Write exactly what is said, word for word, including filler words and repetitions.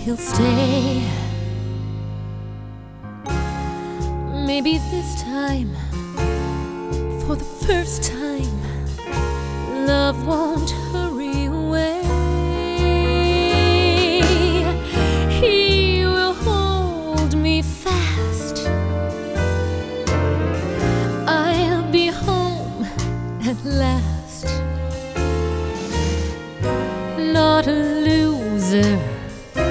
he'll stay. Maybe this time, for the first time, love won't